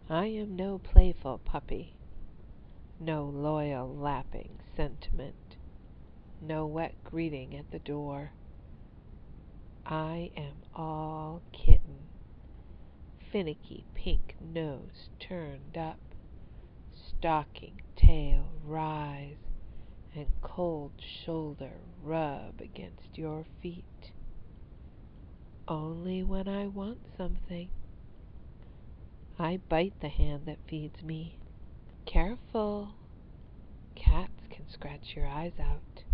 I am no playful puppy, no loyal lapping sentiment, no wet greeting at the door. I am all kitten, finicky pink nose turned up, stalking tail rise, and cold shoulder rub against your feet. Only when I want something. I bite the hand that feeds me. Careful! Cats can scratch your eyes out.